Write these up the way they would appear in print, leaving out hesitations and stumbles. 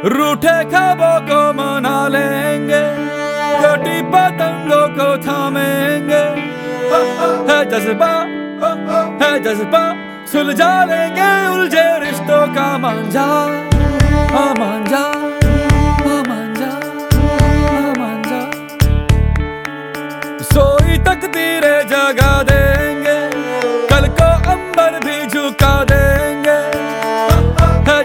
रूठे ख्वाबों को मना लेंगे, कटी पतंगों को थामेंगे। है जज्बा सुलझा लेंगे उलझे रिश्तों का मांझा। मांझा सोई तकदीरें जगा देंगे, कल को अंबर भी झुका देंगे। है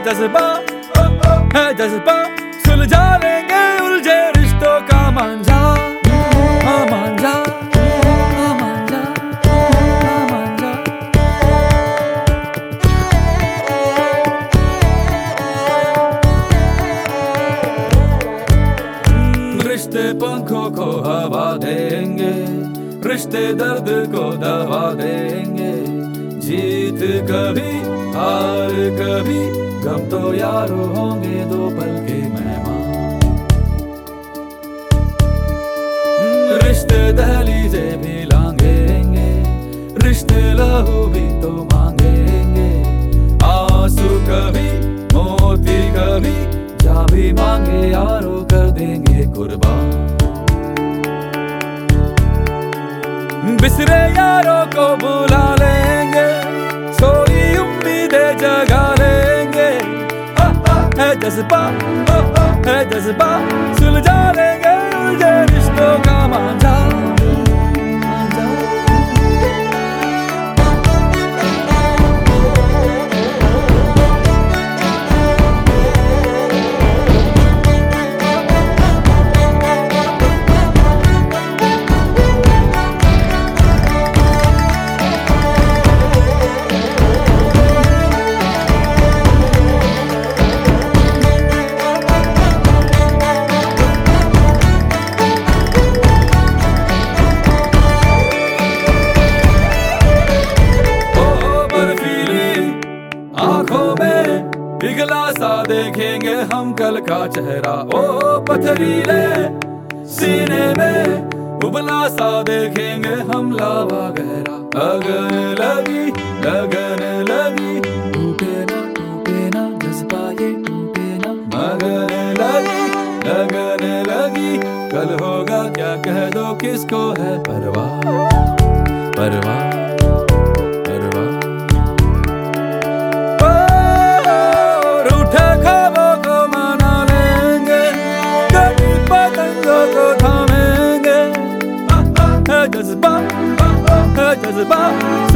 जज्बा सुलझा लेंगे उलझे रिश्तों का मांझा। मांझा रिश्ते पंखों को हवा देंगे, रिश्ते दर्द को दवा देंगे। जीत कभी हार कभी गम तो यारो होंगे दो पल के मेहमान। रिश्ते दहलीजे भी लांघेंगे, रिश्ते लहू भी तो मांगेंगे। आंसू कभी मोती कभी जा भी मांगे यारो कर देंगे कुर्बान। बिसरे यारों को बुला लेंगे, सोई उम्मीदें जगा लेंगे। है जज्बा सुलझा लेंगे उलझे रिश्तों का मांझा। आंखों में पिघला सा देखेंगे हम कल का चेहरा। ओ पथरीले सीने में उबला सा देखेंगे हम लावा गहरा। लगन लगी टूटे ना जज्बा ये टूटे ना। लगन लगी कल होगा क्या कह दो किसको है परवाह। जज्बा